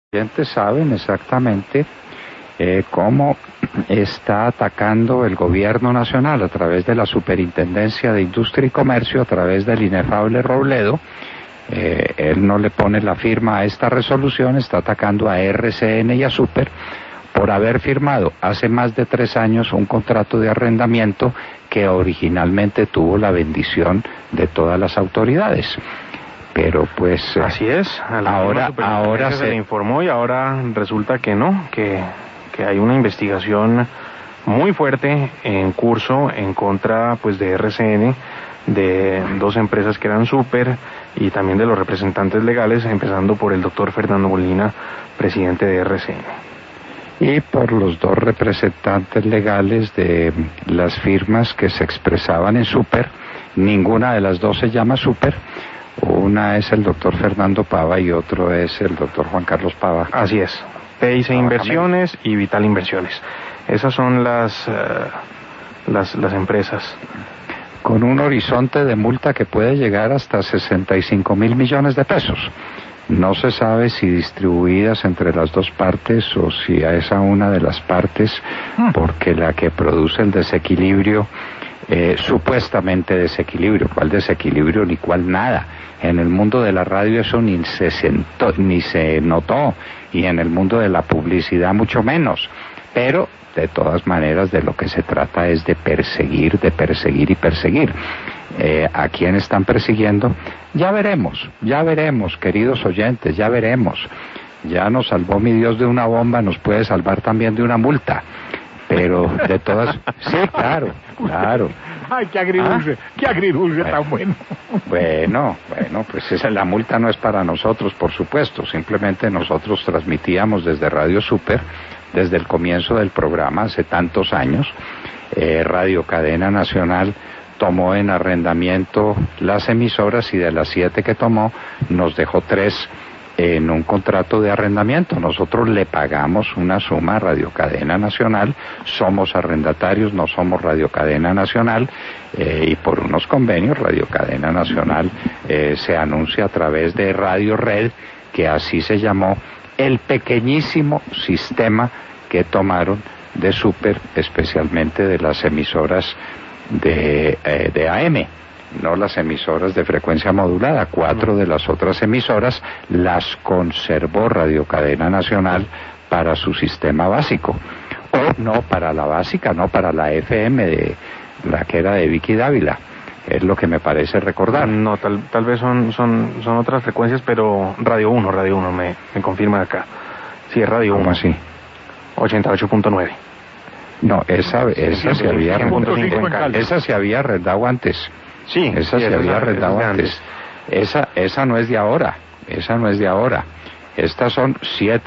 Oyentes saben exactamente cómo está atacando el gobierno nacional a través de la Superintendencia de Industria y Comercio, a través del inefable Robledo. Él no le pone la firma a esta resolución, está atacando a RCN y a Super por haber firmado hace más de 3 años un contrato de arrendamiento que originalmente tuvo la bendición de todas las autoridades. Pero pues así es, ahora se le informó y ahora resulta que no, que hay una investigación muy fuerte en curso en contra pues de RCN, de 2 empresas que eran Super y también de los representantes legales, empezando por el doctor Fernando Molina, presidente de RCN. Y por los 2 representantes legales de las firmas que se expresaban en Super. Ninguna de las 2 se llama Super. Una es el doctor Fernando Pava y otro es el doctor Juan Carlos Pava. Así es, PIC Inversiones y Vital Inversiones. Esas son las empresas. Con un horizonte de multa que puede llegar hasta 65 mil millones de pesos. No se sabe si distribuidas entre las 2 partes o si a esa una de las partes, porque la que produce el desequilibrio, supuestamente desequilibrio, ¿cuál desequilibrio ni cuál nada? En el mundo de la radio eso ni se notó, y en el mundo de la publicidad mucho menos. Pero de todas maneras de lo que se trata es de perseguir y perseguir. ¿A quién están persiguiendo? Ya veremos, queridos oyentes, ya veremos. Ya nos salvó mi Dios de una bomba, nos puede salvar también de una multa. Pero de todas... Sí, claro. Ay, qué agridulce tan bueno. Bueno, pues la multa no es para nosotros, por supuesto. Simplemente nosotros transmitíamos desde Radio Super, desde el comienzo del programa, hace tantos años. Radio Cadena Nacional tomó en arrendamiento las emisoras y de las 7 que tomó, nos dejó 3 en un contrato de arrendamiento. Nosotros le pagamos una suma a Radio Cadena Nacional, somos arrendatarios, no somos Radio Cadena Nacional, y por unos convenios Radio Cadena Nacional se anuncia a través de Radio Red, que así se llamó el pequeñísimo sistema que tomaron de Super, especialmente de las emisoras de AM. No las emisoras de frecuencia modulada. 4 de las otras emisoras las conservó Radio Cadena Nacional para su sistema básico. O no para la básica, no para la FM de la que era de Vicky Dávila. Es lo que me parece recordar. No, tal vez son otras frecuencias, pero Radio 1 me confirma acá. Sí, es Radio 1. ¿Cómo así? 88.9. No, esa se había arrendado antes. Sí, esa se había arrendado antes. Esa no es de ahora. Estas son 7